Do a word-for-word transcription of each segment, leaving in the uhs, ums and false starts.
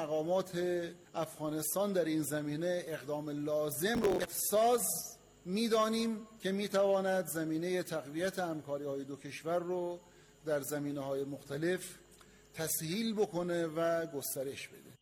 مقامات افغانستان در این زمینه اقدام لازم رو افساز می‌دانیم که می‌تواند زمینه تقویت همکاری‌های دو کشور رو در زمینه‌های مختلف تسهیل بکنه و گسترش بده.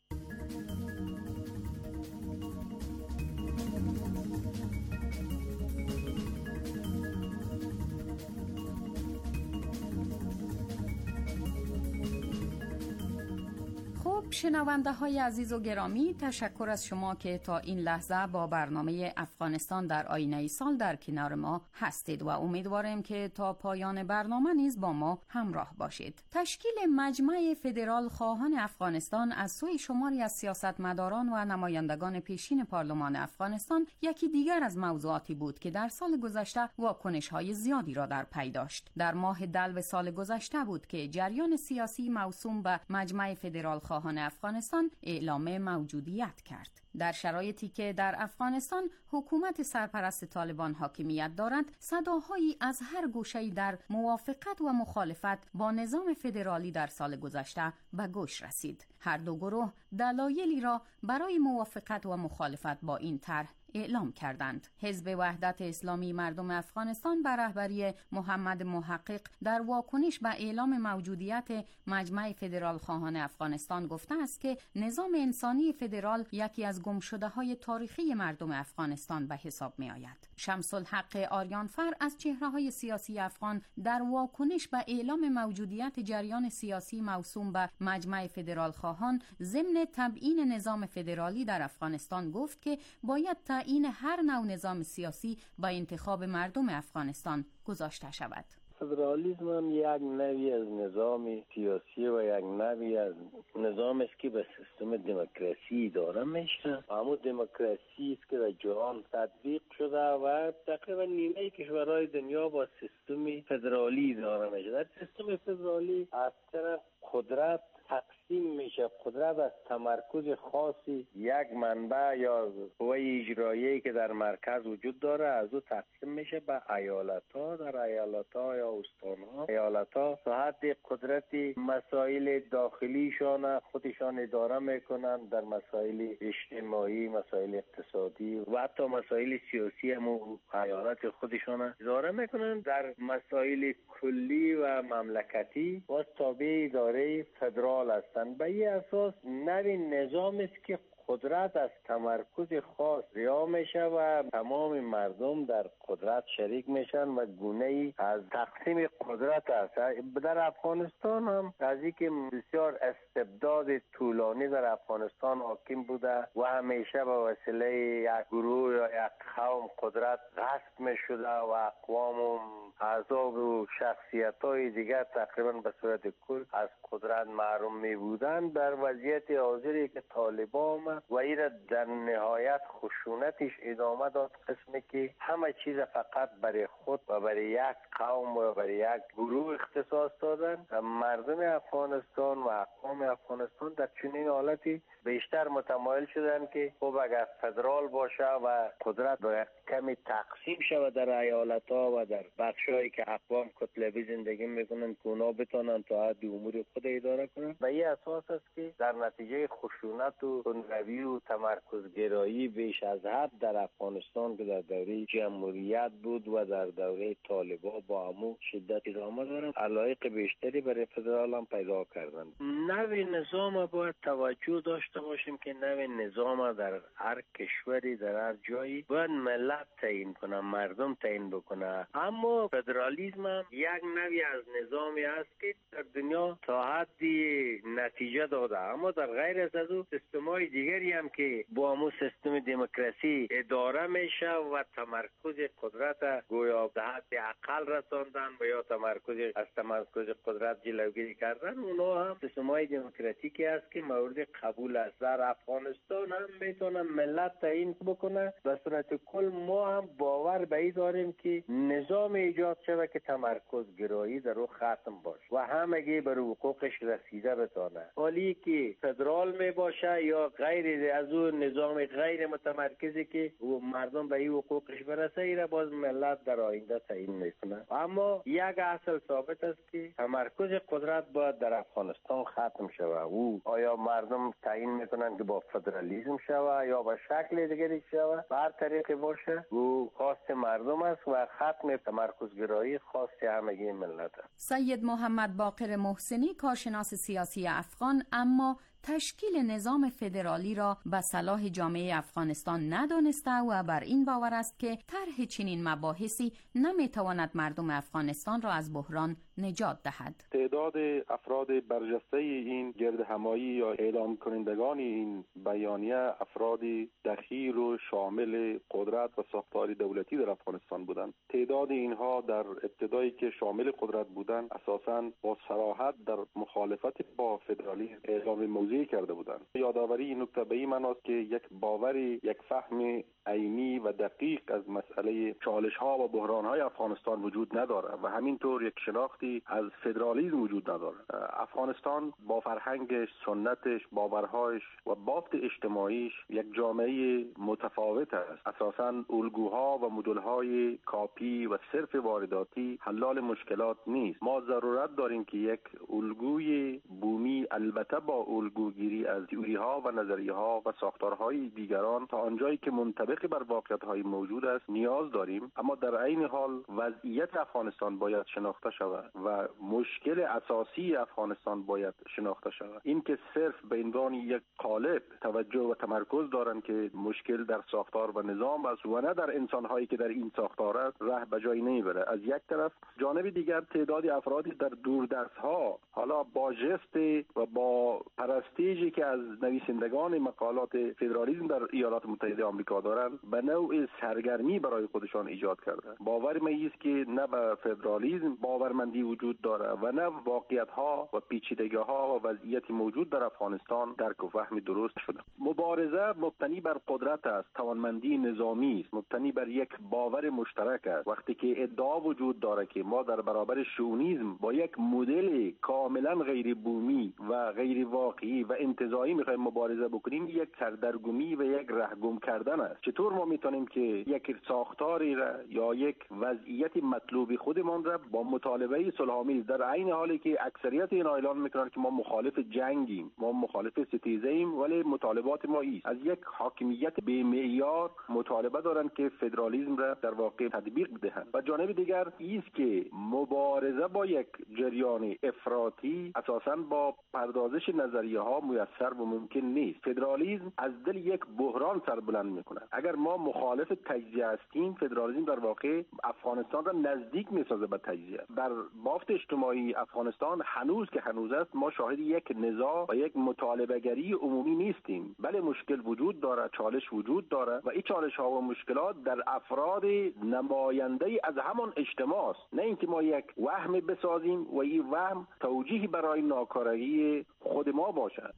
شنونده های عزیز و گرامی، تشکر از شما که تا این لحظه با برنامه افغانستان در آینه سال در کنار ما هستید و امیدوارم که تا پایان برنامه نیز با ما همراه باشید. تشکیل مجمع فدرال خواهان افغانستان از سوی شماری از سیاستمداران و نمایندگان پیشین پارلمان افغانستان یکی دیگر از موضوعاتی بود که در سال گذشته واکنش های زیادی را در پی داشت. در ماه دلو سال گذشته بود که جریان سیاسی موسوم به مجمع فدرال خواهان افغانستان اعلام موجودیت کرد. در شرایطی که در افغانستان حکومت سرپرست طالبان حاکمیت دارد، صداهایی از هر گوشه‌ای در موافقت و مخالفت با نظام فدرالی در سال گذشته به گوش رسید. هر دو گروه دلایلی را برای موافقت و مخالفت با این طرح اعلام کردند. حزب وحدت اسلامی مردم افغانستان به رهبری محمد محقق در واکنش به اعلام موجودیت مجمع فدرال خواهان افغانستان گفته است که نظام انسانی فدرال یکی از گمشده‌های تاریخی مردم افغانستان به حساب می آید. شمس الحق آریانفر از چهره‌های سیاسی افغان در واکنش به اعلام موجودیت جریان سیاسی موسوم به مجمع فدرال خواهان ضمن تبیین نظام فدرالی در افغانستان گفت که باید این هر نوع نظام سیاسی با انتخاب مردم افغانستان گذاشته شود. فدرالیسم هم یک نوعی از نظام سیاسی و یک نوعی از نظام است که به سیستم دموکراسی اداره میشه. همون دموکراسی است که در جهان تطبیق شده و تقریبا نیمه کشورهای دنیا با سیستم فدرالی اداره میشه. در سیستم فدرالی از طرف قدرت تقسیم میشه. قدرت از تمرکز خاصی یک منبع یا قوه اجرایی که در مرکز وجود داره از او تقسیم میشه به ایالت‌ها. در ایالت‌ها یا استان‌ها ایالت‌ها تا حد قدرت مسائل داخلیشان خودشان اداره میکنن. در مسائل اجتماعی، مسائل اقتصادی و حتی مسائل سیاسی هم ایالت خودشان اداره میکنن. در مسائل کلی و مملکتی و تابع اداره فدرال هستند. به این اساس نوع نظام است که قدرت از تمرکز خاص رها میشه و تمام مردم در قدرت شریک میشن و گونه‌ای از تقسیم قدرت است. در افغانستان هم از اینکه بسیار استبداد طولانی در افغانستان حاکم بوده و همیشه به وسیله یک گروه یا یک قوم قدرت غصب میشده و اقوام و احزاب و شخصیت‌های دیگر تقریبا به صورت کل از قدرت محروم می بودند. در وضعیت حاضری که طالبان و این در نهایت خشونتش ادامه داد، قسمی که همه چیز فقط برای خود و برای یک قوم و برای یک گروه اختصاص دادن. مردم افغانستان و اقوام افغانستان در چنین حالتی بیشتر متمایل شدن که خب اگر فدرال باشه و قدرت باید کمی تقسیم شود در ایالت‌ها و در بخشایی که اقوام کتلوی زندگی میکنن که اونا بتونن تا حد امور خود اداره کنن. و این اساس است که در نتیجه خشونت و تندروی و تمرکزگرایی بیش از حد در افغانستان که در دوره جمهوریت بود و در دوره طالبان با همو شدت ادامه دارن، علایق بیشتری برای فدرال هم پیدا کردن. نوع نظام باید توجه داشته باشیم که نوع نظام در هر کشوری در هر جایی باید ملت تعیین کنه، مردم تعیین بکنه. اما فدرالیسم هم یک نوعی از نظامی است که در دنیا تا حدی نتیجه داده، اما در غیر از او سیستم‌های دیگری هم که با همون سیستم دموکراسی اداره میشه و تمرکز قدرت گویا به حد اقل رساندن و یا تمرکز از تمرکز قدرت جلوگیری کردن، اونا هم سیستم‌های دموکراتیکی است که مورد قبول است. در افغانستان هم میتونه ملت تعیین بکنه. به صورت کل ما هم باور به این داریم که نظام ایجاد شود که تمرکز گرایی در او ختم باشه و همگی بر حقوقش رسیده بتانه. حالی که فدرال می باشه یا غیر از اون نظام غیر متمرکزی که مردم به این حقوقش برسه، ایره باز ملت در آینده تعیین میکنه. اما یک اصل ثابت است که تمرکز قدرت باید در افغانستان ختم شود. او آیا مردم تعیین میکنن که با فدرالیسم شود یا با شکل دیگری شود، هر طریقی باشه او خواست مردم است و ختم تمرکزگرایی خواست همگی ملت است. سید محمد باقر محسنی، کارشناس سیاسی افغان، اما تشکیل نظام فدرالی را به صلاح جامعه افغانستان ندانسته و بر این باور است که طرح چنین مباحثی نمیتواند مردم افغانستان را از بحران نجات دهد. تعداد افراد برجسته این گرد همایی یا اعلام کنندگان این بیانیه افرادی دخیل و شامل قدرت و ساختار دولتی در افغانستان بودند. تعداد اینها در ابتدایی که شامل قدرت بودند اساساً با صراحت در مخالفت با فدرالیسم اعلام موضعی کرده بودند. یادآوری این نکته به این معناست که یک باوری، یک فهم عینی و دقیق از مسئله چالش‌ها و بحران‌های افغانستان وجود نداره و همینطور یک شناختی از فدرالیسم وجود نداره. افغانستان با فرهنگش، سنتش، باورهایش و بافت اجتماعیش یک جامعه متفاوت است. اساساً الگوها و مدل‌های کاپی و صرف وارداتی حلال مشکلات نیست. ما ضرورت داریم که یک الگوی بومی، البته با الگوگیری از تئوری‌ها و نظریه‌ها و ساختارهای دیگران تا آنجایی که منطبق بر واقعیت‌های موجود است نیاز داریم، اما در عین حال وضعیت افغانستان باید شناخته شود و مشکل اساسی افغانستان باید شناخته شود. این که صرف به عنوان یک قالب توجه و تمرکز دارند که مشکل در ساختار و نظام است و نه در انسان‌هایی که در این ساختار است، راه به جایی نمیبره. از یک طرف، جانب دیگر تعداد افرادی در دوردست‌ها حالا با ژست و با پرستیجی که از نویسندگان مقالات فدرالیسم در ایالات متحده آمریکا دارند به نوع سرگرمی برای خودشان ایجاد کرده. باور من است که نه به فدرالیسم باورمندی وجود داره و نه واقعیت‌ها و پیچیدگی‌ها و وضعیت موجود در افغانستان درک و فهم درست شده. مبارزه مبتنی بر قدرت است، توانمندی نظامی است، مبتنی بر یک باور مشترک است. وقتی که ادعا وجود داره که ما در برابر شونیسم با یک مدل کاملا غیر بومی و غیر واقعی و انتزاعی میخوایم مبارزه بکنیم، یک سردرگمی و یک رهگم کردن است. چطور ما میتونیم که یک ساختاری را یا یک وضعیت مطلوب خودمان را با مطالبه صلح‌آمیز، در عین حالی که اکثریت این اعلان میکنند که ما مخالف جنگیم، ما مخالف ستیزه‌ایم، ولی مطالبات ما است از یک حاکمیت به معیار مطالبه دارند که فدرالیسم را در واقع تطبیق بدهند. و جانب دیگر است که مبارزه با یک جریان افراطی اساساً با پردازش نظریه ها میسر و ممکن نیست. فدرالیسم از دل یک بحران سر بلند میکنه. اگر ما مخالف تجزیه هستیم، فدرالیسم در واقع افغانستان را نزدیک میسازه به تجزیه. در بافت اجتماعی افغانستان هنوز که هنوز است، ما شاهد یک نزاع و یک مطالبه‌گری عمومی نیستیم. بله مشکل وجود داره، چالش وجود داره و این چالش ها و مشکلات در افراد نماینده از همان اجتماع است، نه اینکه ما یک وهم بسازیم و این وهم توجیهی برای ناکارایی خود ما باشد.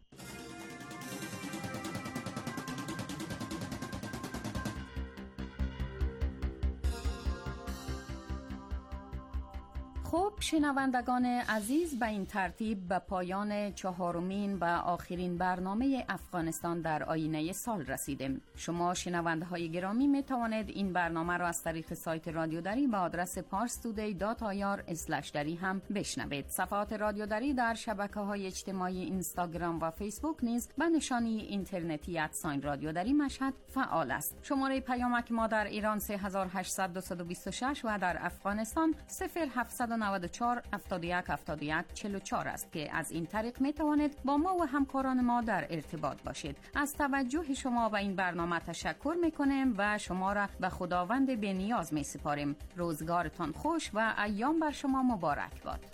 خب شنوندگان عزیز، به این ترتیب به پایان چهارمین و آخرین برنامه افغانستان در آینه سال رسیدیم. شما شنونده های گرامی می توانید این برنامه را از طریق سایت رادیو دری به آدرس پارس تودی دات آی آر اسلش دری هم بشنوید. صفحات رادیو دری در شبکه های اجتماعی اینستاگرام و فیسبوک نیز به نشانی اینترنتی ادساین رادیو دری مشهد فعال است. شماره پیامک ما در ایران سه هزار و هشتصد و بیست و شش و در افغانستان صفر هفتصد و نود و چهار هفتاد و یک هفتاد و یک چهل و چهار است که از این طریق می توانید با ما و همکاران ما در ارتباط باشید. از توجه شما به این برنامه تشکر می کنیم و شما را به خداوند بی‌نیاز می سپاریم. روزگارتان خوش و ایام بر شما مبارک باد.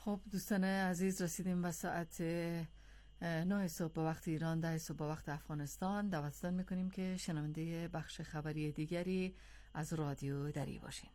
خب دوستان عزیز، رسیدیم به ساعت نه صبح به وقت ایران، ده صبح به وقت افغانستان. دعوتتان میکنیم که شنونده بخش خبری دیگری از رادیو دری باشین.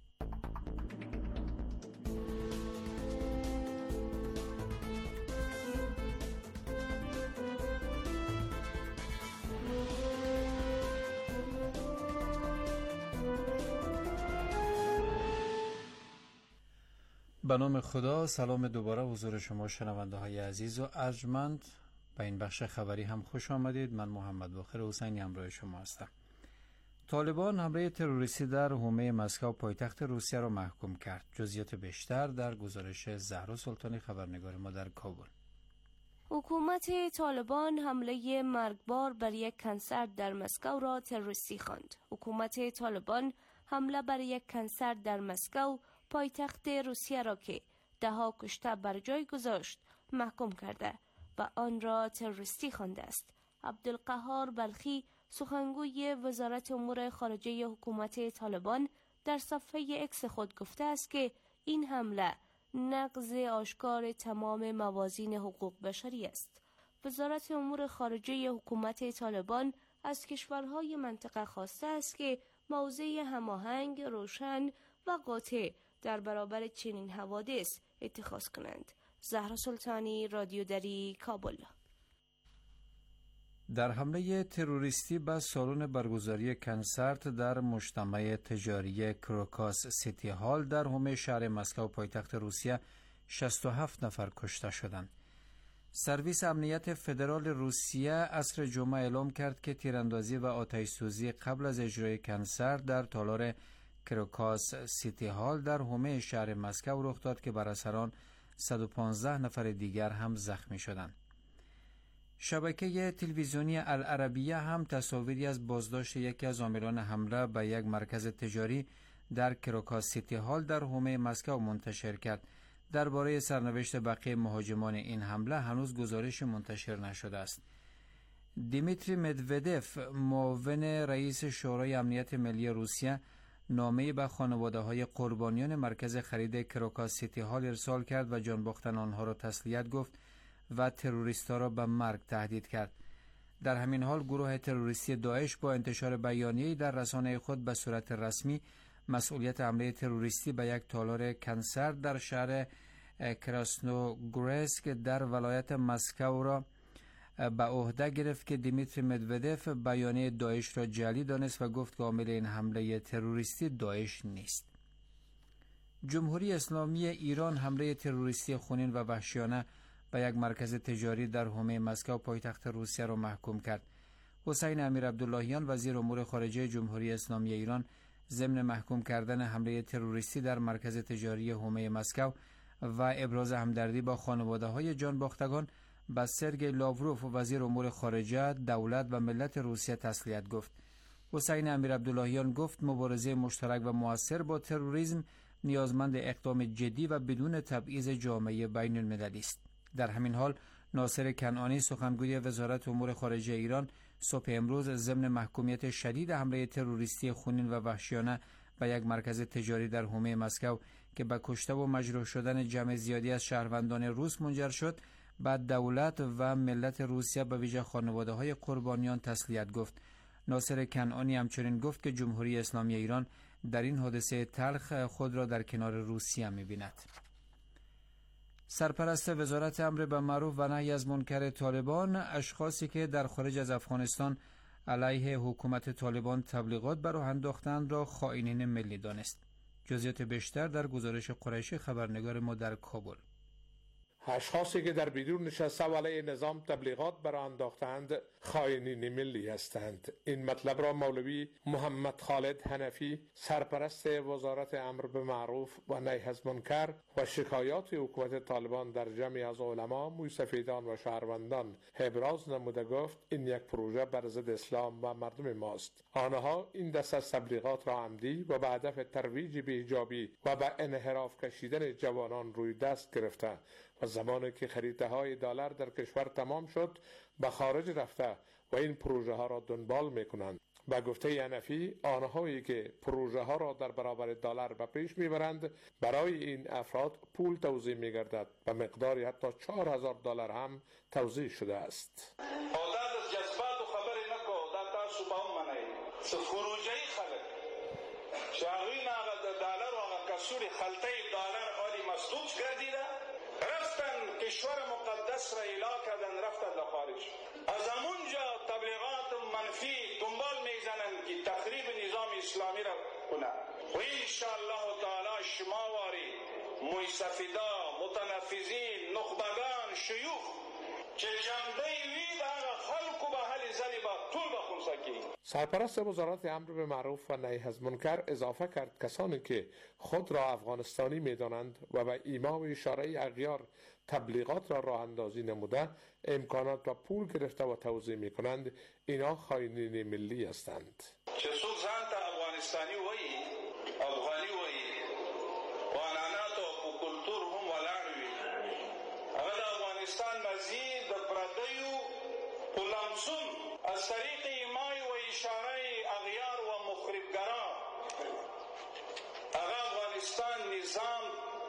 به نام خدا، سلام دوباره حضور شما شنونده های عزیز و ارجمند. به این بخش خبری هم خوش آمدید. من محمد باقر حسینی همراه شما هستم. طالبان حمله تروریستی در حومه مسکو پایتخت روسیه را محکوم کرد. جزئیات بیشتر در گزارش زهرا سلطانی خبرنگار ما در کابل. حکومت طالبان حمله مرگبار بر یک کنسرت در مسکو را تروریستی خواند. حکومت طالبان حمله بر یک کنسرت در مسکو پایتخت روسیه را که ده ها کشته بر جای گذاشت محکوم کرده و آن را تروریستی خوانده است. عبدالقهار بلخی، سخنگوی وزارت امور خارجه حکومت طالبان، در صفحه اکس خود گفته است که این حمله نقض آشکار تمام موازین حقوق بشری است. وزارت امور خارجه حکومت طالبان از کشورهای منطقه خواسته است که موضع هماهنگ، روشن و قاطع در برابر چنین حوادث اتخاذ کنند. زهرا سلطانی، رادیو دری، کابل. در حمله تروریستی به سالن برگزاری کنسرت در مجتمع تجاری کروکاس سیتی هال در حومه شهر مسکو پایتخت روسیه شصت و هفت نفر کشته شدند. سرویس امنیت فدرال روسیه عصر جمعه اعلام کرد که تیراندازی و آتش‌سوزی قبل از اجرای کنسرت در تالار کروکاس سیتی هال در حومه شهر مسکو رخ داد که بر اثر آن صد و پانزده نفر دیگر هم زخمی شدند. شبکه تلویزیونی العربیه هم تصاویری از بازداشت یکی از عاملان حمله به یک مرکز تجاری در کروکاس سیتی هال در حومه مسکو منتشر کرد. درباره سرنوشت بقیه مهاجمان این حمله هنوز گزارش منتشر نشده است. دیمیتری مدودف، معاون رئیس شورای امنیت ملی روسیه، نامه‌ای به خانواده‌های قربانیان مرکز خرید کروکاس سیتی هال ارسال کرد و جان باختن آنها را تسلیت گفت و تروریست‌ها را به مرگ تهدید کرد. در همین حال گروه تروریستی داعش با انتشار بیانیه‌ای در رسانه خود به صورت رسمی مسئولیت حمله تروریستی به یک تالار کنسرت در شهر کراسنوگورسک در ولایت مسکو را به عهده گرفت که دیمیتری مدودف بیانیه داعش را جعلی دانست و گفت که عامل این حمله تروریستی داعش نیست. جمهوری اسلامی ایران حمله تروریستی خونین و وحشیانه به یک مرکز تجاری در حومه مسکو پایتخت روسیه را محکوم کرد. حسین امیر عبداللهیان، وزیر امور خارجه جمهوری اسلامی ایران، ضمن محکوم کردن حمله تروریستی در مرکز تجاری حومه مسکو و ابراز همدردی با خانواده‌های جان باختگان، به سرگئی لاوروف، وزیر امور خارجه دولت و ملت روسیه تسلیت گفت. حسین امیر عبداللهیان گفت مبارزه مشترک و مؤثر با تروریسم نیازمند اقدام جدی و بدون تبعیض جامعه بین المللی است. در همین حال ناصر کنعانی، سخنگوی وزارت امور خارجه ایران، صبح امروز ضمن محکومیت شدید حمله تروریستی خونین و وحشیانه به یک مرکز تجاری در حومه مسکو که به کشته و مجروح شدن جمع زیادی از شهروندان روس منجر شد، بعد دولت و ملت روسیه به ویژه خانواده‌های قربانیان تسلیت گفت. ناصر کنعانی همچنین گفت که جمهوری اسلامی ایران در این حادثه تلخ خود را در کنار روسیه می‌بیند. سرپرست وزارت امر بالمعروف و نهی از منکر طالبان، اشخاصی که در خارج از افغانستان علیه حکومت طالبان تبلیغات بر راه انداختند را خائنین ملی دانست. جزئیات بیشتر در گزارش قریشی خبرنگار ما در کابل. اشخاصی که در بیرون نشسته و علیه نظام تبلیغات برآ انداختند خائنین ملی هستند. این مطلب را مولوی محمد خالد حنفی، سرپرست وزارت امر بالمعروف و نهی از منکر و شکایات حکومت طالبان در جمعی از علما، موسفیدان و شهروندان ابراز نموده گفت این یک پروژه بر ضد اسلام و مردم ماست. آنها این دست از تبلیغات را عمدی و به هدف ترویج بی‌حجابی و به انحراف کشیدن جوانان روی دست گرفته و زمانی که خریدهای دلار در کشور تمام شد به خارج رفته و این پروژه ها را دنبال می کنند. به گفته حنفی، آنهایی که پروژه ها را در برابر دلار به پیش میبرند برای این افراد پول توزیع میگردد به مقداری حتی چهار هزار دلار هم توزیع شده است. سوری خلطه دلار آلی مسدود گردیده رفتن کشور مقدس را اعلا کردن رفتن لخارج. از همونجا تبلیغات منفی دنبال میزنن که تخریب نظام اسلامی را کنه و انشاءالله تعالی شما واری موسفیدا متنفذین نخبگان شیوخ که جنبه وید آغا خلق و به حل زلی با طول بخون سکی. سرپرست وزارت امر به معروف و نهی از منکر اضافه کرد کسانی که خود را افغانستانی می‌دانند و به ایما و اشاره اغیار تبلیغات را راه اندازی نموده امکانات و پول گرفته و توزیع می‌کنند، اینا خائنین ملی هستند. چه سوق زنت افغانستانی وی افغانی وی و انانات و کلتور هم ولانوی اگر افغانستان مزید پردیو پولامسون از طریق ایمای و اشاره اغیار و مخربگران اگر افغانستان نظام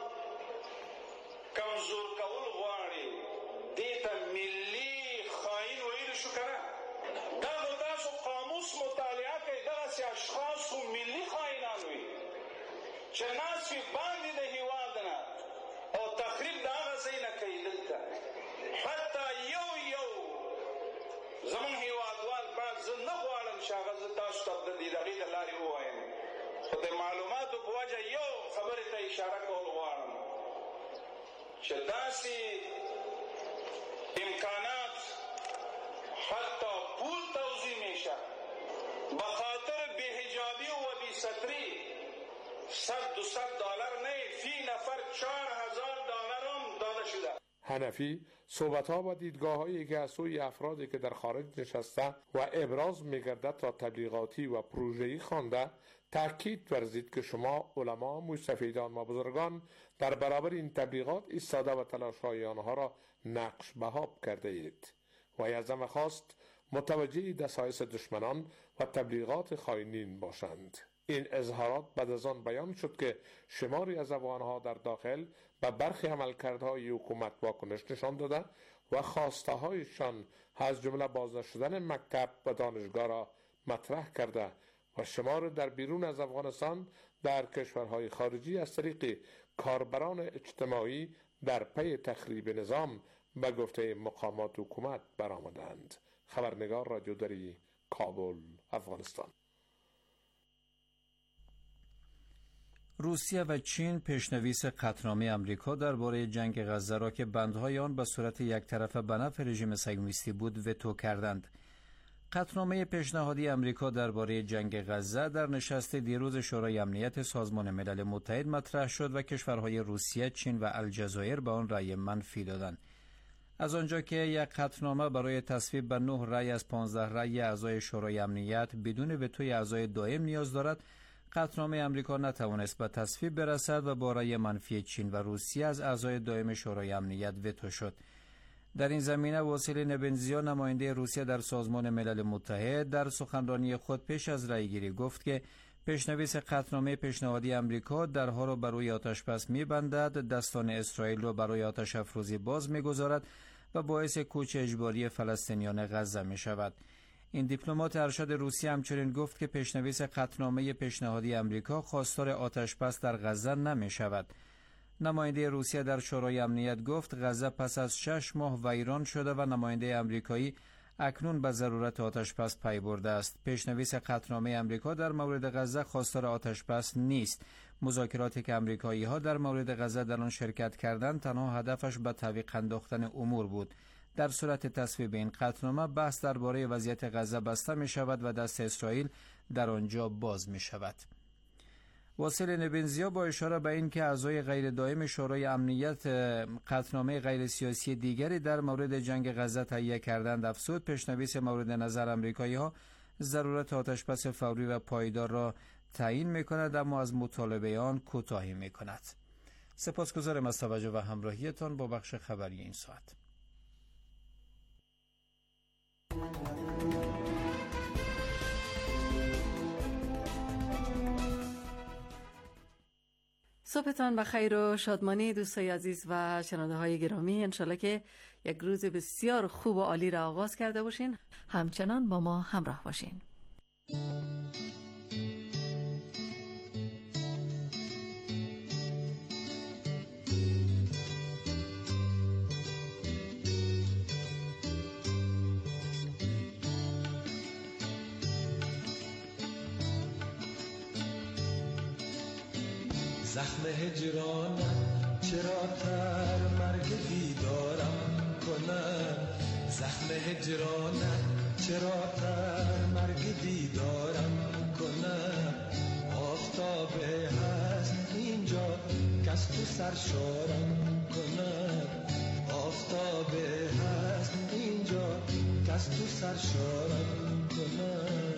کمزور کول غواړي دیتا ملی خائن ویل شو کنه دا د تاسو قاموس مطالعه کوي دغسې اشخاصو ملي خائنان وي چې ناس وي باندې د هېواد نه او تخریب د هغه ځای نه کوي دلته حتی یو یو زمونږ هېوادوال بعد زه نه غواړم چې هغه زه تاسو ته د دغې د لارې ووایم خو د معلوماتو په وجه یو خبرې ته اشاره کول غواړم چې داسې امکانات حتی پول توزیع میشه به خاطر بی‌حجابی و بی‌ستری صد دو صد دلار نه فی نفر چهار هزار دلار هم داده شده. حنفی صحبت‌ها و دیدگاه‌هایی که از سوی افرادی که در خارج نشسته و ابراز می‌گردد تا تبلیغاتی و پروژه‌ای خوانده تأکید ورزید که شما علما، موسفیدان و بزرگان در برابر این تبلیغات ایستاده و تلاش‌های آنها را نقش بهاب کرده اید و از همه خواست متوجه دسایس دشمنان و تبلیغات خائنین باشند. این اظهارات بعد از آن بیان شد که شماری از افغان‌ها در داخل به برخی عملکردهای حکومت واکنش نشان داده و خواسته‌هایشان از جمله بازداشت شدن مکتب و دانشگاه را مطرح کرده و شمار در بیرون از افغانستان در کشورهای خارجی از طریق کاربران اجتماعی در پی تخریب نظام به گفته مقامات حکومت برآمدند. خبرنگار رادیوداری کابل، افغانستان. روسیه و چین پیشنویس قطعنامه امریکا درباره جنگ غزه را که بندهای آن به صورت یک طرفه به نفع رژیم صهیونیستی بود وتو کردند. قطعنامه پیشنهادی امریکا درباره جنگ غزه در نشست دیروز شورای امنیت سازمان ملل متحد مطرح شد و کشورهای روسیه، چین و الجزایر به آن رأی منفی دادند. از آنجا که یک قطعنامه برای تصویب به نه رأی از پانزده رأی اعضای شورای امنیت بدون وتوی اعضای دائم نیاز دارد، قطعنامه امریکا نتوانست به تصویب برسد و با رأی منفی چین و روسیه از اعضای دائم شورای امنیت وتو شد. در این زمینه واسیل نبنزیا، نماینده روسیه در سازمان ملل متحد، در سخنرانی خود پیش از رأیگیری گفت که پیشنویس قطعنامه پیشنهادی امریکا درها را برای آتشبس می‌بندد، دستان اسرائیل را برای آتش افروزی باز می‌گذارد و باعث کوچ اجباری فلسطینیان غزه می‌شود. این دیپلمات ارشد روسیه همچنین گفت که پیشنویس قطعنامه پیشنهادی امریکا خواستار آتشبس در غزه نمی‌شود. نماینده روسیه در شورای امنیت گفت غزه پس از شش ماه ویران شده و نماینده امریکایی اکنون به ضرورت آتشبس پی برده است. پیشنویس قطعنامه امریکا در مورد غزه خواستار آتشبس نیست. مذاکراتی که امریکایی ها در مورد غزه در آن شرکت کردند تنها هدفش به تعویق انداختن امور بود. در صورت تصویب این قطعنامه بحث درباره وضعیت غزه بسته می شود و دست اسرائیل در آنجا باز می شود. واسیل نبنزیا با اشاره به این که اعضای غیر دائم شورای امنیت قطعنامه غیر سیاسی دیگری در مورد جنگ غزه تهیه کردند افزود پیشنویس مورد نظر امریکایی ها ضرورت آتشبس فوری و پایدار را تعیین می کند اما از مطالبه آن کوتاهی می کند. سپاسگزارم از توجه و همراهیتان با بخش خبری این ساعت. صبحتان بخیر و شادمانی دوستای عزیز و شنونده های گرامی. انشالله که یک روز بسیار خوب و عالی را آغاز کرده باشین. همچنان با ما همراه باشین. زخم هجرانم چرا تر مرگ دیدارم کنم، زخم هجرانم چرا تر مرگ دیدارم کنم. آفتاب هست اینجا کس تو سرشارم کنم، آفتاب هست اینجا کس تو سرشارم کنم.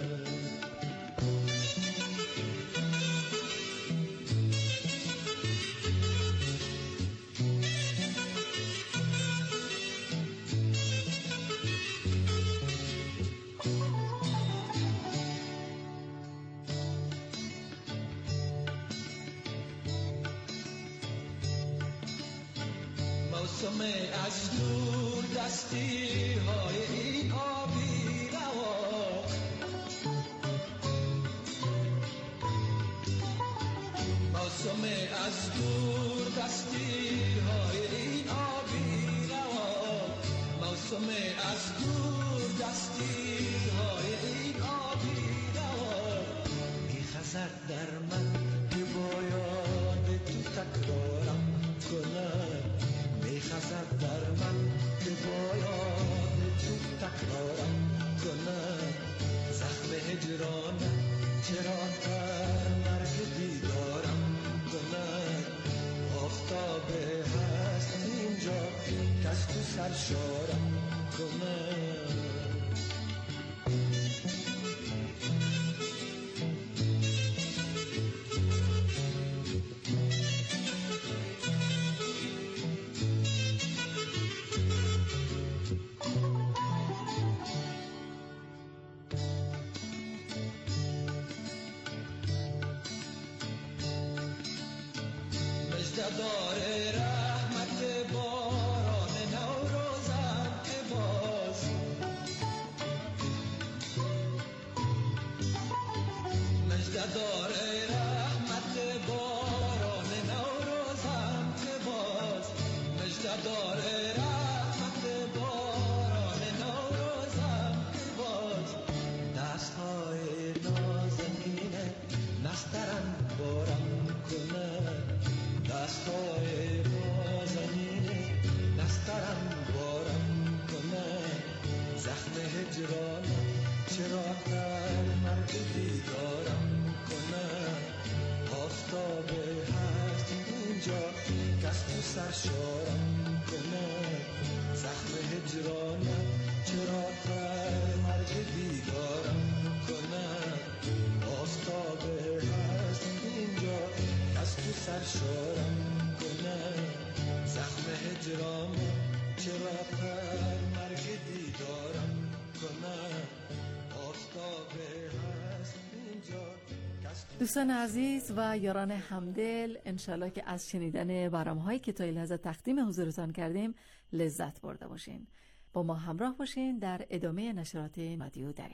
موسم از دور دستی های این آبی روا، موسم از دور دستی های این آبی روا، موسم از دور دستی های این آبی روا. میخزد در من که باید تو تکرارم کنم، میخزد در من که باید تو تکرارم کنم. زخم هجرانم چرا تر مرگ دیدارم کنم. آفتاب هست اینجا کس تو سرشارم کنم. داره رحمت باران نوروزم که باز، مجد داره رحمت باران نوروزم که باز، مجد داره رحمت باران نوروزم که باز. دست های نازنینه نسترن بارم کنه، دستای نازنینه نسترم بارم کنه. زخم هجرانم چرا تر مرگ دیدارم کنه. آفتاب هست اینجا کس تو سرشارم کنه. زخم هجرانم چرا تر مرگ دیدارم کنه. آفتاب هست اینجا کس تو سرشارم کنه. زخم هجرانم چرا تر مرگ دیدارم کنه. آفتاب هست اینجا. دوستان عزیز و یاران همدل، انشالله که از شنیدن برنامه‌هایی که تا این لحظه تقدیم حضورتان کردیم لذت برده باشین. با ما همراه باشین در ادامه نشرات رادیو دری.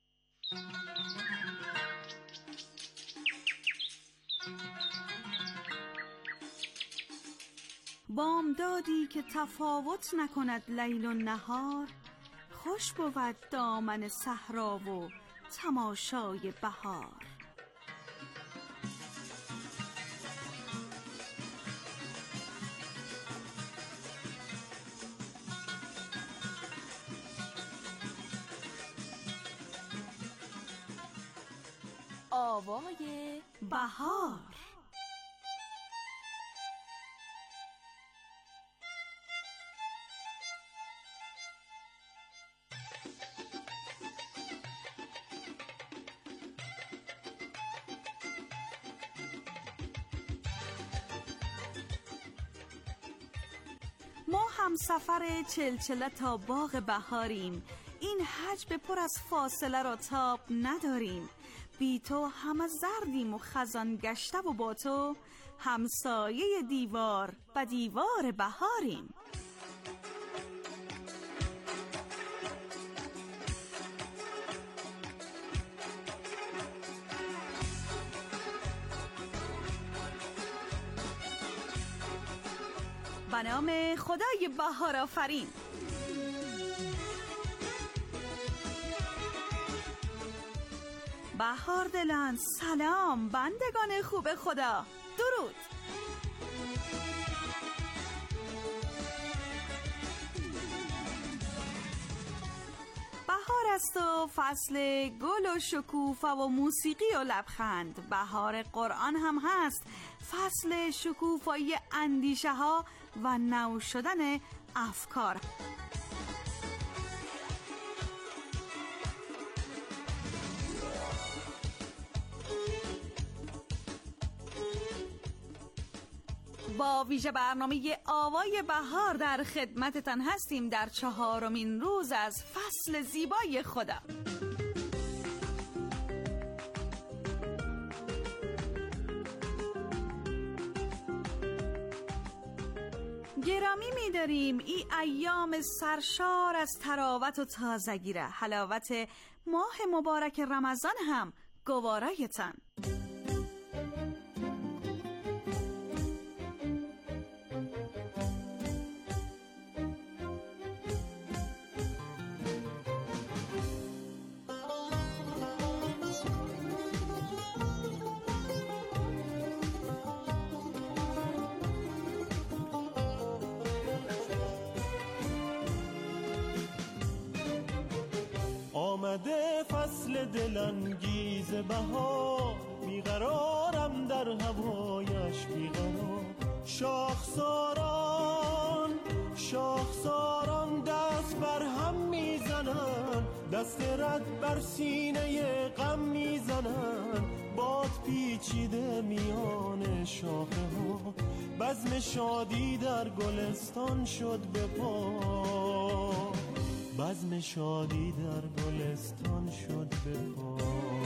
بامدادی که تفاوت نکند لیل و نهار، خوش بود دامن صحرا و تماشای بهار. آوای بهار. ما هم سفر چلچله تا باغ بهاریم، این حجب پر از فاصله را تاب نداریم. بی تو همه زردیم و خزان گشته و با تو همسایه دیوار و دیوار بهاریم. به نام خدای بهار آفرین. بهار دلان سلام، بندگان خوب خدا درود. بهار است و فصل گل و شکوفه و موسیقی و لبخند. بهار قرآن هم هست، فصل شکوفایی اندیشه ها و نو شدن افکار. با ویژه برنامه آوای بهار در خدمتتان هستیم در چهارمین روز از فصل زیبای خدا. گرامی می‌داریم ای ایام سرشار از تراوت و تازگی، حلاوت ماه مبارک رمضان هم گوارایتان. آمده فصل دلانگیز بهار، بیقرارم در هوایش بیقرار. شاخساران شاخساران دست بر هم میزنن، دست رد بر سینه غم میزنن. باد پیچیده میان شاخه ها، بزم شادی در گلستان شد به پا. بزم شادی در گلستان شد به پا.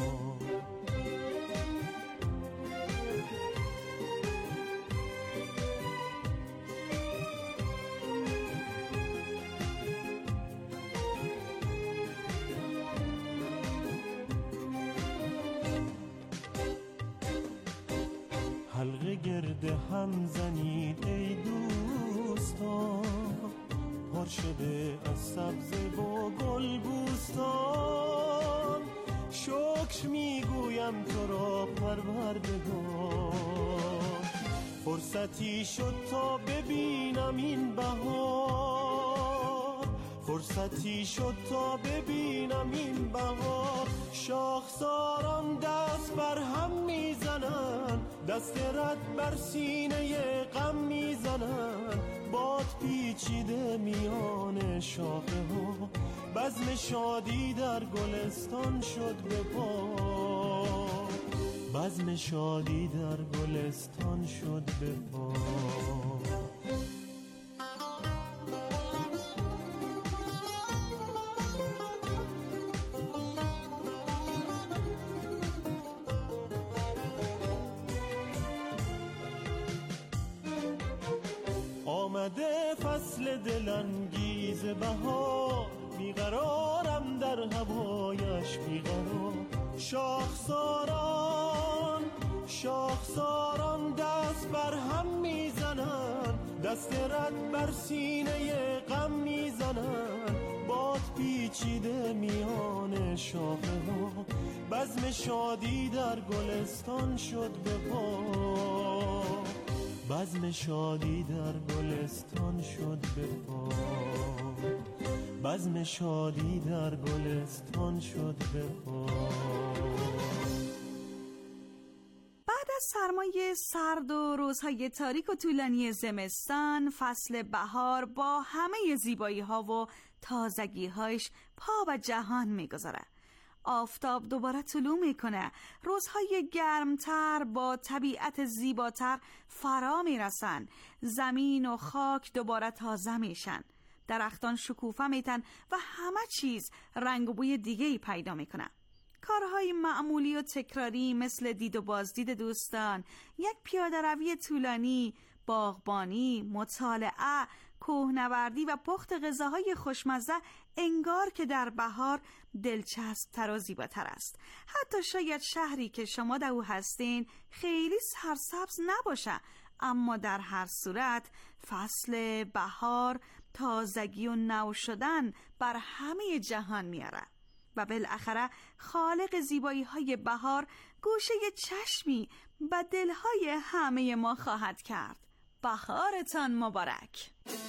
حلقه گرد هم زنید ای دوستان، پر شده از سبزه و گل بوستان. شکر میگویم تو را پروردگار، فرصتی شد تا ببینم این بهار. فرصتی شد تا ببینم این بهار. شاخساران دست بر هم میزنن، دست رد بر سینه غم میزنن. باد پیچیده میان شاخه ها، بزم شادی در گلستان شد به پا. بزم شادی در گلستان شد به پا. آمده فصل دلانگیز بهار، بیقرارم در هوایش بیقرار. شاخساران شاخساران دست بر هم میزنن، دست رد بر سینه غم میزنن. باد پیچیده میان شاخه ها، بزم شادی در گلستان شد به پا. بزم شادی در گلستان شد به پا. بزم شادی در گلستان شد به پا. بعد از سرمای سرد و روزهای تاریک و طولانی زمستان، فصل بهار با همه زیبایی ها و تازگی هایش پا و جهان میگذاره. آفتاب دوباره طلوع میکنه، روزهای گرمتر با طبیعت زیباتر فرا میرسن، زمین و خاک دوباره تازه میشن، درختان شکوفه میتن و همه چیز رنگ و بوی دیگه‌ای پیدا میکنه. کارهای معمولی و تکراری مثل دید و بازدید دوستان، یک پیاده روی طولانی، باغبانی، مطالعه، کوهنوردی و پخت غذاهای خوشمزه انگار که در بهار دلچسب‌تر و زیباتر است. حتی شاید شهری که شما در او هستین خیلی سرسبز نباشه، اما در هر صورت فصل بهار تازگی و نو شدن بر همه جهان میاره و بالاخره خالق زیبایی های بهار گوشه چشمی به دلهای همه ما خواهد کرد. بهارتان مبارک.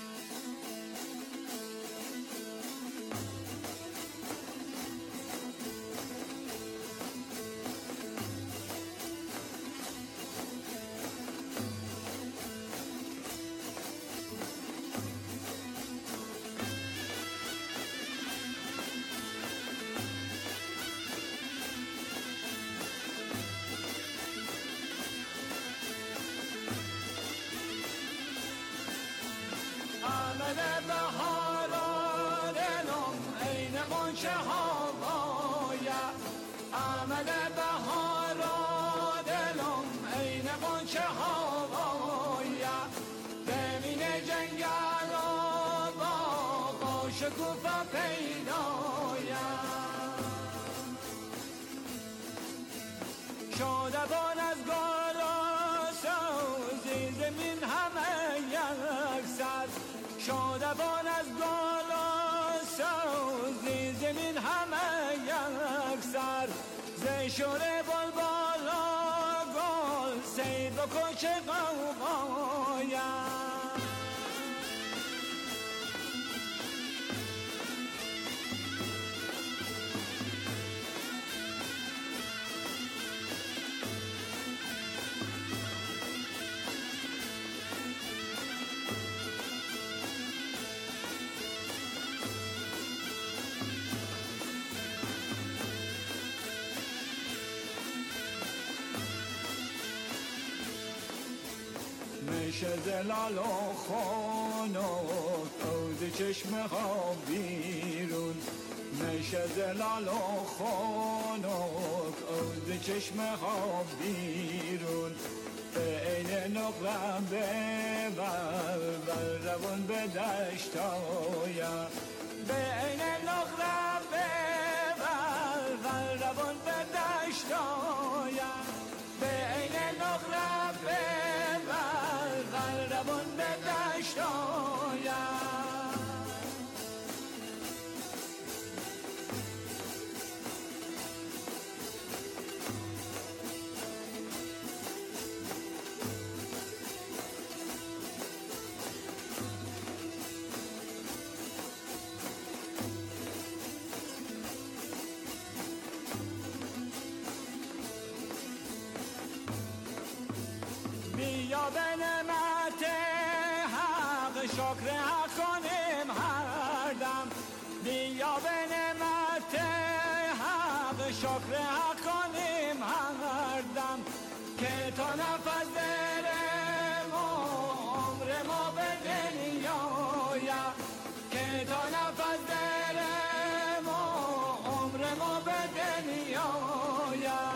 آمده بهارا دلم عین غنچه ها باید، آمده بهارا دلم عین غنچه ها باید، ببین جنگل و باغ و شکوفه پیداید، شادبان از گل و سوزی زمین همه یک سر، شادبان از گل و سوزی زمین همه یک سر، ز شور بلبل و گل سید بکن چه غوغاید. میشه زلال و خانک اوز چشم ها بیرون، میشه زلال و خانک اوز چشم ها بیرون، به عین نقرم ببر بر روان به دشتایا، به عین نقرم ببر بر روان به دشتایا، به عین نقرم ببر بر روان به دشتایا. بیا به نعمت حق شکر حق کنیم هر دم، بیا به نعمت حق شکر حق کنیم هر دم، که تا نفس درم و عمر ما به دنیایا، که تا نفس درم و عمر ما به دنیایا.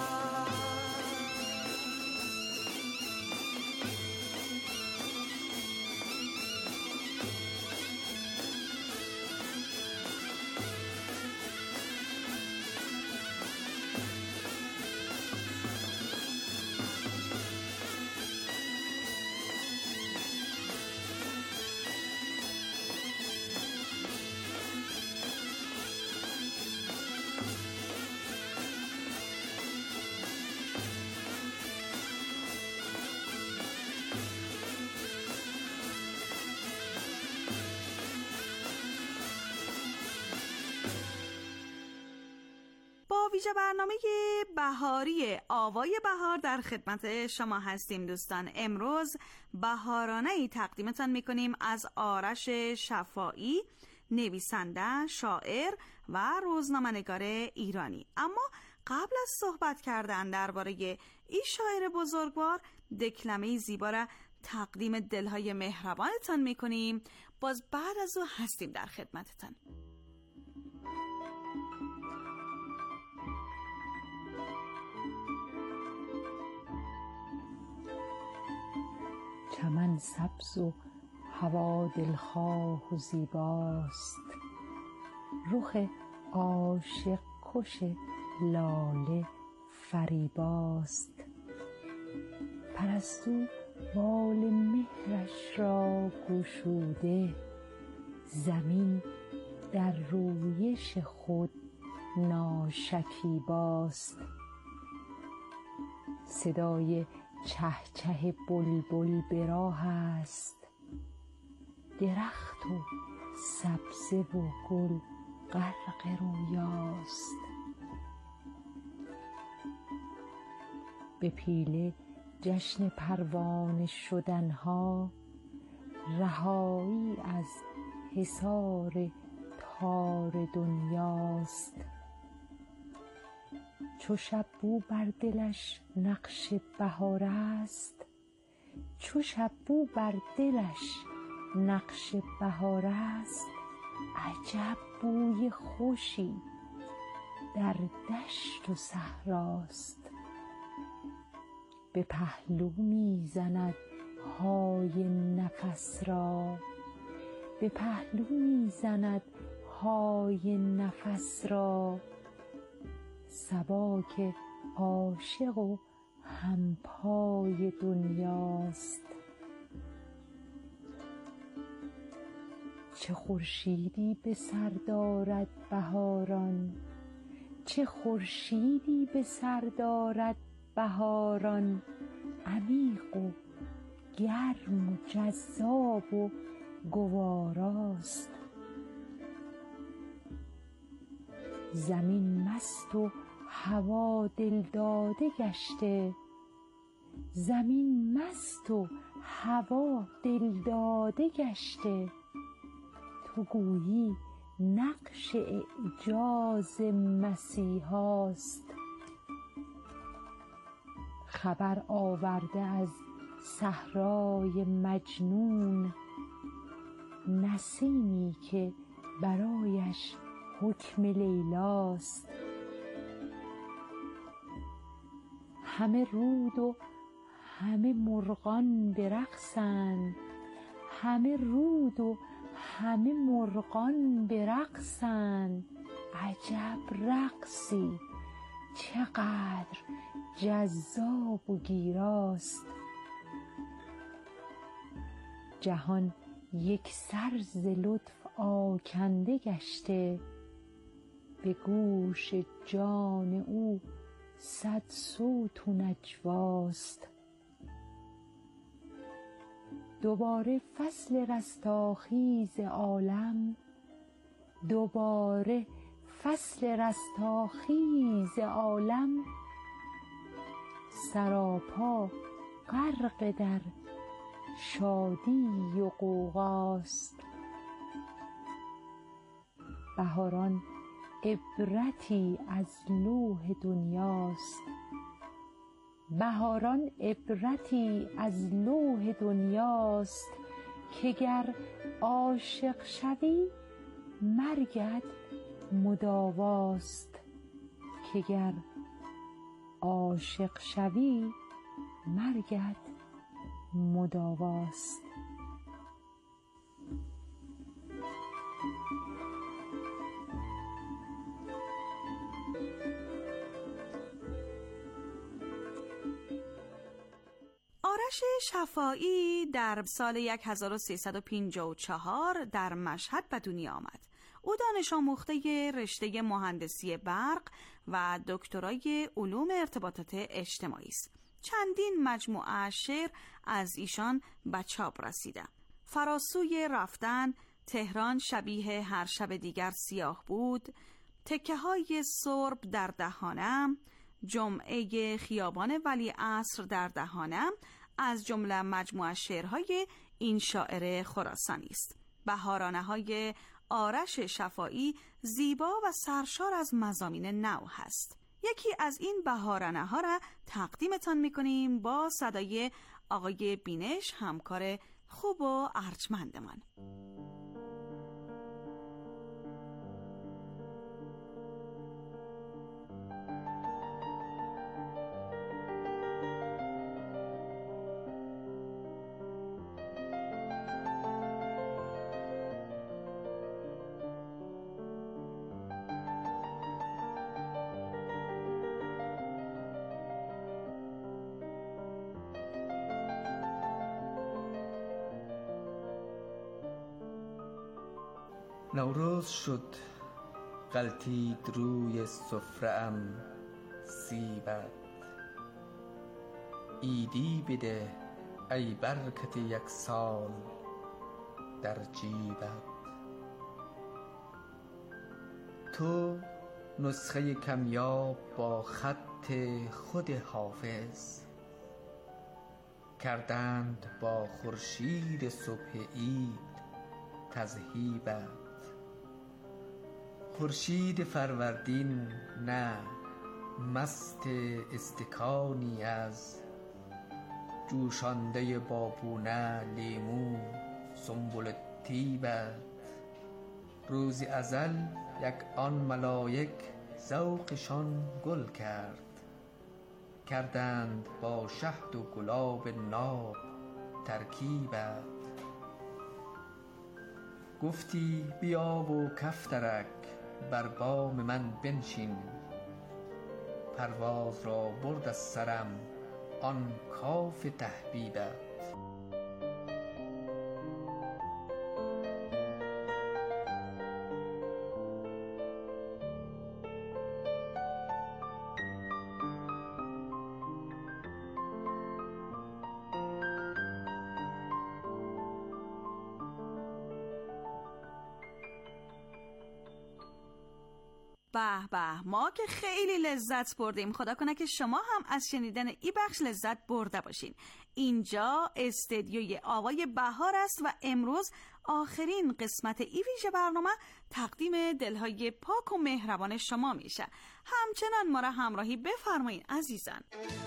ویژه برنامه بهاری آوای بهار در خدمت شما هستیم دوستان. امروز بهارانه ای تقدیمتان میکنیم از آرش شفاعی، نویسنده، شاعر و روزنامه‌نگار ایرانی. اما قبل از صحبت کردن درباره این شاعر بزرگوار، دکلمه زیبا را تقدیم دلهای مهربانتان میکنیم. باز بعد از او هستیم در خدمتتان. چمن سبز و هوا دلخواه و زیباست، رخ عاشق کش لاله فریباست. پرستو بال مهرش را گشوده، زمین در رویش خود ناشکیباست. صدای چه چه بلبل به راه است، درخت و سبزه و گل غرق رویاست. به پیله جشن پروانه شدنها، رهایی از حصار تار دنیاست. چو شب بو بر دلش نقش بهار است، چو شب بو بر دلش نقش بهار است، عجب بوی خوشی در دشت و صحراست. به پهلو می زند های نفس را، به پهلو می زند های نفس را، صبا که عاشق و همپای دنیاست. چه خورشیدی به سر دارد بهاران، چه خورشیدی به سر دارد بهاران، عمیق و گرم و جذاب و گواراست. زمین مست و هوا دلداده گشته، زمین مست و هوا دلداده گشته، تو گویی نقش اعجاز مسیحاست. خبر آورده از صحرای مجنون، نسیمی که برایش حکم لیلاست. همه رود و همه مرغان برقصند، همه رود و همه مرغان برقصند، عجب رقصی چقدر جذاب و گیراست. جهان یک سر ز لطف آکنده گشته، به گوش جان او صد صوت و نجواست. دوباره فصل رستاخیز عالم، دوباره فصل رستاخیز عالم، سراپا غرق در شادی و غوغاست. بهاران عبرتی از لوح دنیاست، بهاران عبرتی از لوح دنیاست، که گر عاشق شوی مرگت مداواست، که گر عاشق شوی مرگت مداواست. آرش شفاعی در سال هزار و سیصد و پنجاه و چهار در مشهد به دنیا آمد. او دانش آموخته رشته مهندسی برق و دکترای علوم ارتباطات اجتماعی است. چندین مجموعه شعر از ایشان به چاپ رسیده. فراسوی رفتن، تهران شبیه هر شب دیگر سیاه بود، تکه های سرب در دهانم، جمعه خیابان ولی عصر در دهانم از جمله مجموعه شعرهای این شاعر خراسانی است. بهارانه های آرش شفاعی زیبا و سرشار از مضامین نو هست. یکی از این بهارانه ها را تقدیمتان میکنیم با صدای آقای بینش، همکار خوب و ارجمندمان. نوروز شد غلطید روی سفره‌ام سیبت، ایدی بده ای برکت یک سال در جیبت. تو نسخه کمیاب با خط خود حافظ، کردند با خورشید صبح عید تذهیبت. خورشید فروردین نه مست استکانی از جوشانده بابونه لیمو سنبل طیبت. روز ازل یک آن ملائک ذوقشان گل کرد، کردند با شهد و گلاب ناب ترکیبت. گفتی بیا و کفترک بر بام من بنشین، پرواز را برد از سرم آن کاف تحبیبت. به به، ما که خیلی لذت بردیم. خدا کنه که شما هم از شنیدن این بخش لذت برده باشین. اینجا استدیوی آوای بهار است و امروز آخرین قسمت ای ویژه برنامه تقدیم دلهای پاک و مهربان شما میشه. همچنان ما را همراهی بفرمایید عزیزان.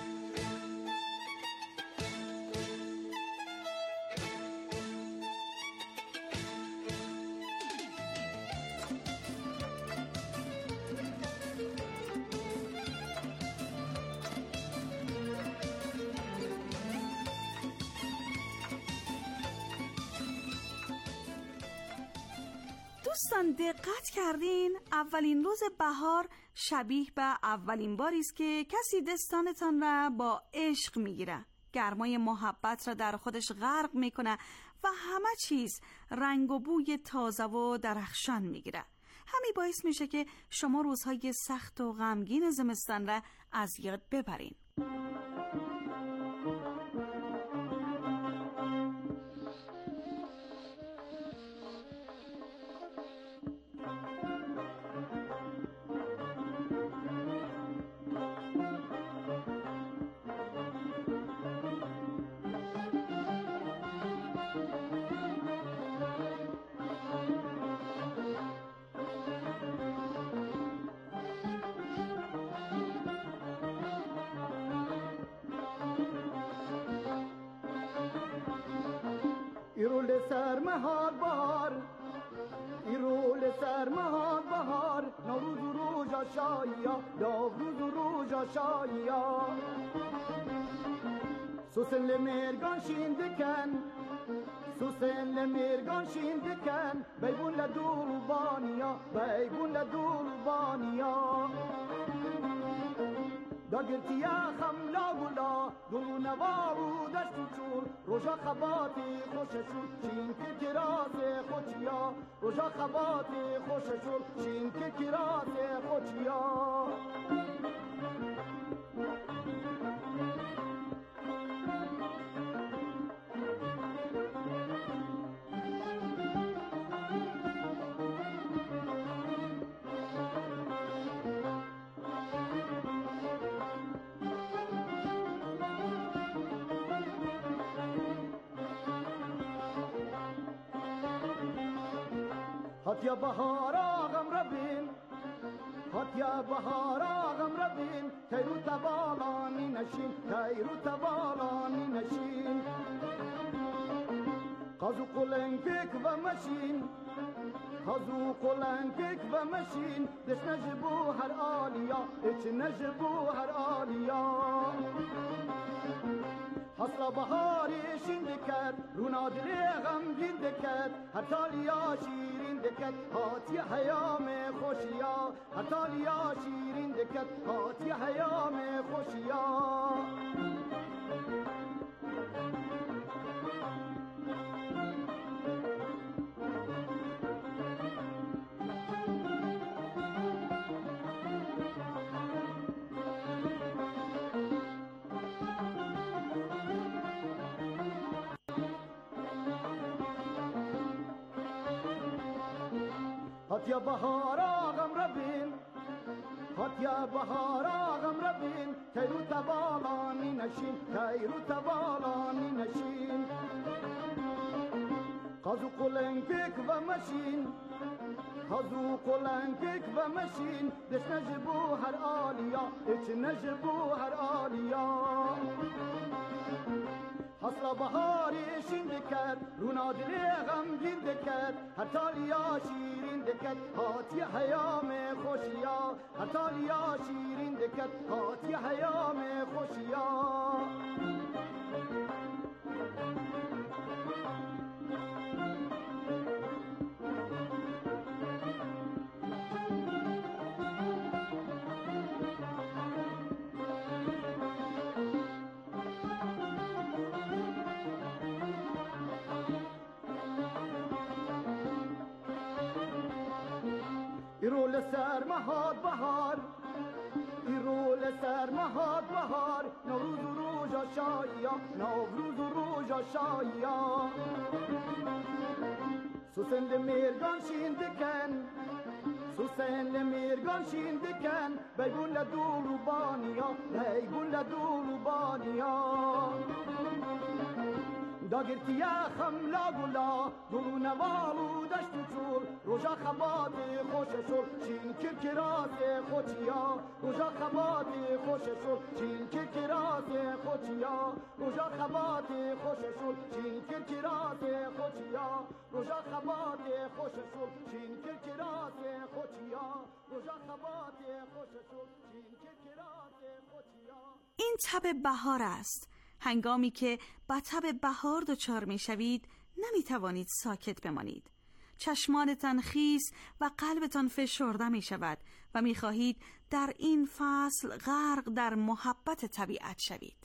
دوستان دقت کردین؟ اولین روز بهار شبیه به اولین باری است که کسی دستانتان را با عشق میگیره، گرمای محبت را در خودش غرق میکنه و همه چیز رنگ و بوی تازه و درخشان میگیره. همین باعث میشه که شما روزهای سخت و غمگین زمستان را از یاد ببرین. ایرول سرمهار بهار، ایرول سرمهار بهار، نوروز و روژا شایا، نوروز و روژا شایا. سوسن لمرگان شیندکن، سوسن لمرگان شیندکن، بیبون لدولبانیا، بیبون لدولبانیا. داگرتیا خملا گلا دلو نوا و دشت و چور، روژا خباتی خوششون چین که کراس خوشیا، روژا خباتی خوششون چین که کراس خوشیا. هاتیا بهار آغم ربین، هاتیا بهار آغم ربین، تیرو تبالانی نشین، تیرو تبالانی نشین. قازو قلنکک و مشین، قازو قلنکک و مشین، دش نجبو هر آلیا، اچ نجبو هر آلیا. حسلا بهاری شندکت، رونا دلی غمگین دکت، هر تالیا شیرین دکت، هاتی حیام خوشیا، هر تالیا شیرین دکت، هاتی حیام خوشیا. هاتیا بهار آغم ربین هاتیا بهار آغم ربین تیرو تبالانی نشین تیرو تبالانی نشین قازو قلنکک و مشین قازو قلنکک و مشین دش نجبو هر آلیا اچ نجبو هر آلیا حسلا بهاری شندکت رونا دلی غمگین دکت هر تالیا شیرین دکت هاتی حیام خوشیا هر تالیا شیرین دکت هاتی حیام خوشیا ایرو لسر مهاد بهار ایرو لسر مهاد بهار نوروز و روژا شایا نوروز و روژا شایا سوسند میرگان شین دکن سوسند میرگان شین دکن بیگون لدولو بانیا بیگون لدولو بانیا داگرتیا خملا گلا دلو نوالو دشت و چور روژا خبات خوش شور چین کرکرات خوچیا روژا خبات خوش شور چین کرکرات خوچیا روژا خبات خوش شور چین کرکرات خوچیا روژا خبات خوش شور چین کرکرات خوچیا روژا خبات خوش شور چین کرکرات خوچیا. این تب بهار است. هنگامی که با تب بهار دچار می شوید نمی توانید ساکت بمانید. چشمانتان خیس و قلبتان فشرده می شود و می خواهید در این فصل غرق در محبت طبیعت شوید.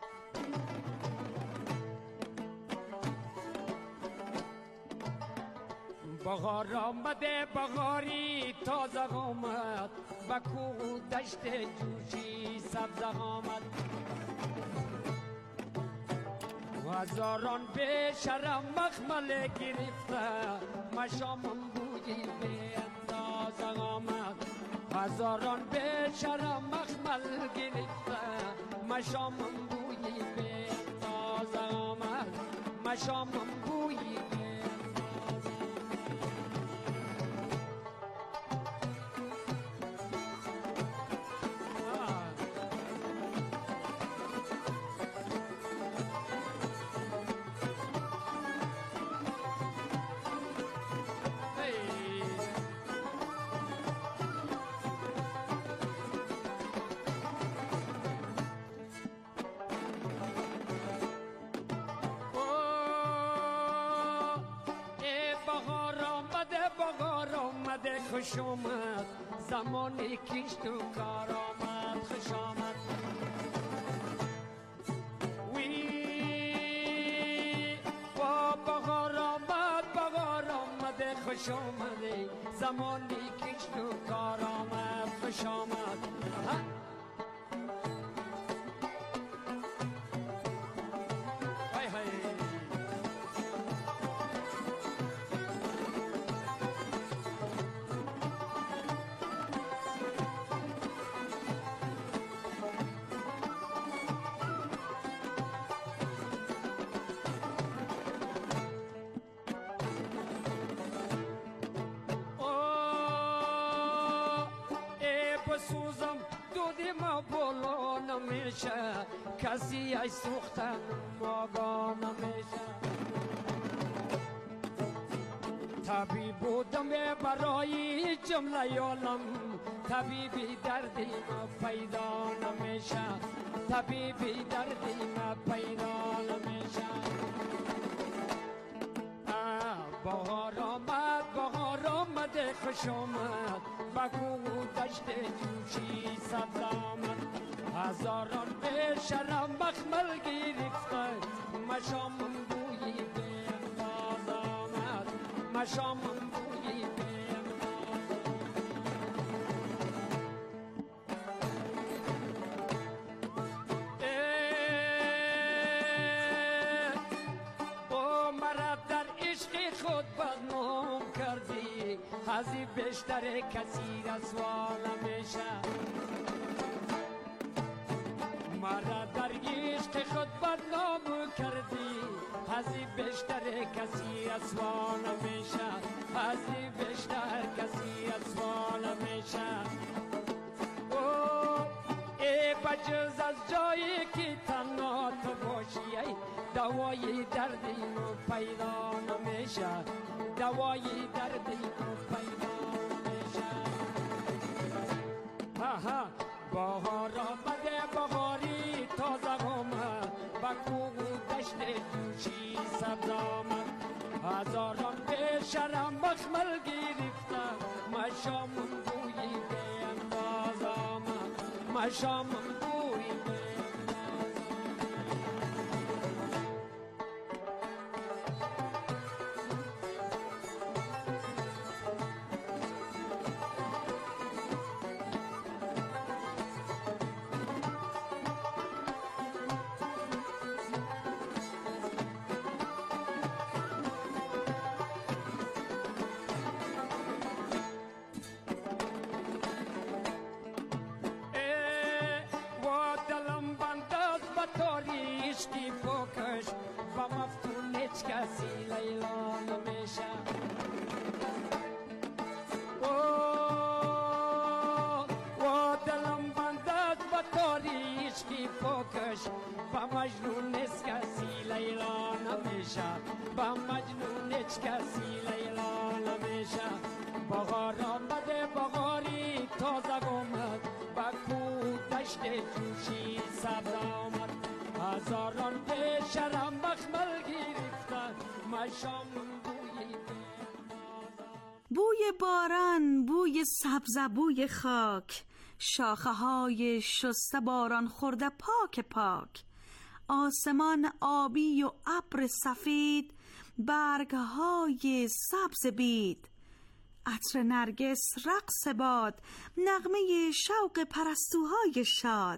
بهار آمده بهاری تازه آمد با کوه دشت جوشی سبز آمد هزاران به شرم مخمل گرفته مشامم بویی به انداز آمد هزاران به شرم مخمل گرفته مشامم بویی به انداز آمد مشامم بویی به خوش آمد زمانی کشت و کار آمد خوش آمد وی با بغار آمد بغار آمد خوش آمد زمانی کشت و کار آمد خوش آمد های های بسوزم دودی ما بالا نمیشه کسی ای سوختن ماگا نمیشه طبیب بودم برای جمله عالم طبیبی دردی ما پیدا نمیشه طبیبی دردی ما پیدا نمیشه بهار آمد بهار آمد خوش آمد بگو دشت جوشی سبز آمد هزاران به شرم مخمل گرفته مشامم بویی به انداز آمد مشامم بویی به انداز او مرا در عشق خود بدنام کردی هزی بیشتر کسی رسوا نمیشه مرا در عشق خود بدنام کردی هزی بیشتر کسی رسوا نمیشه هزی بیشتر کسی رسوا نمیشه ای بجز از جایی که تنها تو باشی دوای دردی رو پیدا نمیشه دوای دردی رو پیدا نمیشه ها بهار آمده بهاری تازه آمد با کوه و دشت جوشی سبز آمد هزاران بیشرم مخمل گرفته مشامون بوی به انداز آمد مشامون بوی به عشقی پوکش و مفتون هیچ کسی لیلا نمیشه و دلم بندد با تاری عشقی پوکش و مجنون هیچ کسی لیلا نمیشه با مجنون هیچ کسی لیلا نمیشه بغار آمده بغاری تازه آمد با کوه دشت جوشی سبز آمد هزاران بیشرم مخمل گرفتن مشام بوی بوی باران، بوی سبزه، بوی خاک، شاخه های شسته باران خورده پاک پاک، آسمان آبی و ابر سفید، برگ های سبز بید، عطر نرگس رقص باد، نغمه شوق پرستوهای شاد.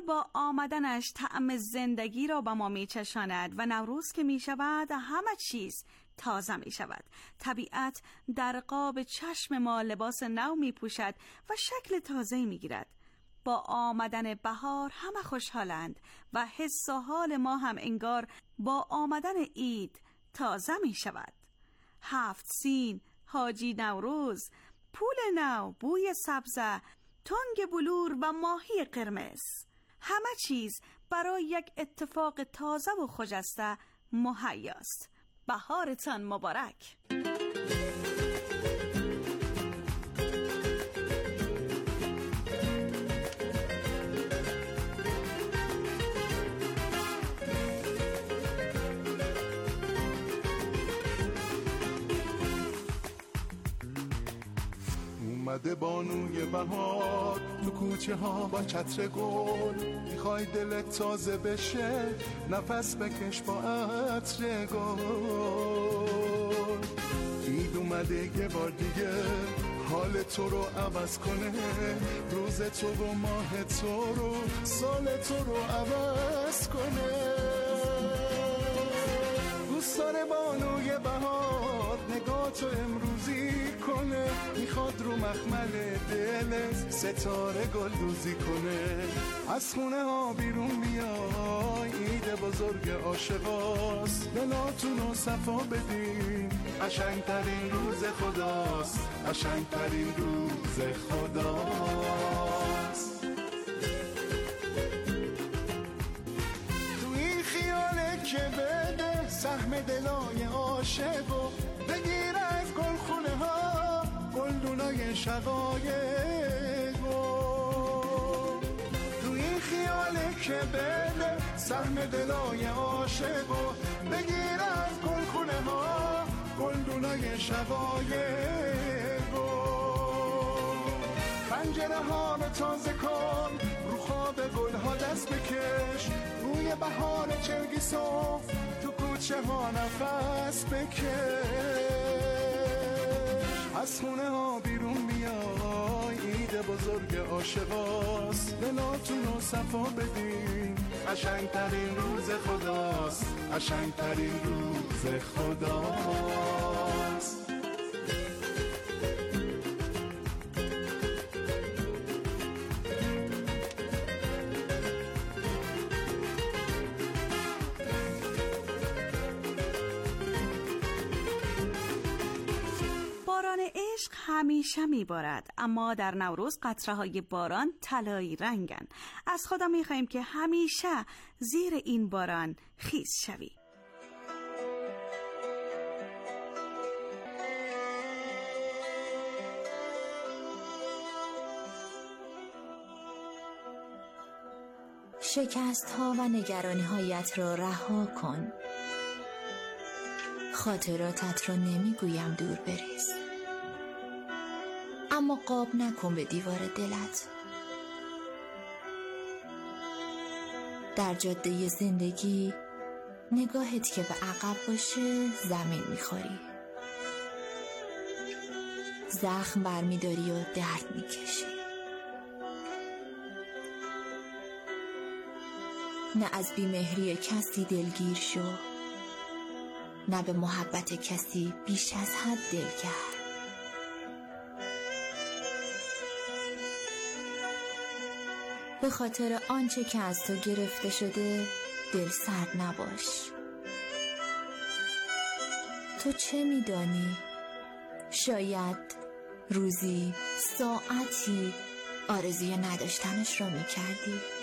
با آمدنش طعم زندگی را به ما می چشاند و نوروز که می شود همه چیز تازه می شود. طبیعت در قاب چشم ما لباس نو می پوشد و شکل تازه می گیرد. با آمدن بهار همه خوشحالند و حس و حال ما هم انگار با آمدن عید تازه می شود. هفت سین، حاجی نوروز، پول نو، بوی سبزه، تنگ بلور و ماهی قرمز، همه چیز برای یک اتفاق تازه و خجسته مهیاست. بهارتان مبارک. اومده بانوی بهار تو کوچه ها با چتر گل، میخوای دلت تازه بشه نفس بکش با عطر گل. عید اومده یه بار دیگه حال تو رو عوض کنه، روز تو و ماه تو رو سال تو رو عوض کنه. دوست داره بانوی بهار نگاه تو امروزی کنه، میخواد رو مخمل دلت ستاره گل دوزی کنه. از خونه ها بیرون میای عید بزرگ عاشقاست، دلاتون رو صفا بدین قشنگترین روز خداست، قشنگترین روز خداست. تو این خیاله که بده سهم دلای عاشقو، بگیر از گل خونه ها گلدونای شقایقو. تو این خیاله که بده سهم دلای عاشقو، بگیر از گل خونه ها گلدونای شقایقو. پنجره ها رو تازه کن، رو خواب گل ها دست بکش، روی بهار چرگی صف تو کوچه ها نفس بکش. از خونه ها بیرون میای عید بزرگ عاشقاست، دلاتون رو صفا بدین قشنگترین روز خداست، قشنگترین روز خداست. عشق همیشه میبارد، اما در نوروز قطره های باران طلایی رنگن. از خدا میخوایم که همیشه زیر این باران خیس شوی. شکست ها و نگرانی هایت را رها کن. خاطراتت را نمیگویم دور بریز، اما قاب نکن به دیوار دلت. در جاده زندگی نگاهت که به عقب باشه زمین میخوری، زخم برمیداری و درد میکشی. نه از بیمهری کسی دلگیر شو، نه به محبت کسی بیش از حد دلگر. به خاطر آنچه که از تو گرفته شده دل سرد نباش. تو چه میدانی؟ شاید روزی ساعتی آرزوی نداشتنش را میکردی.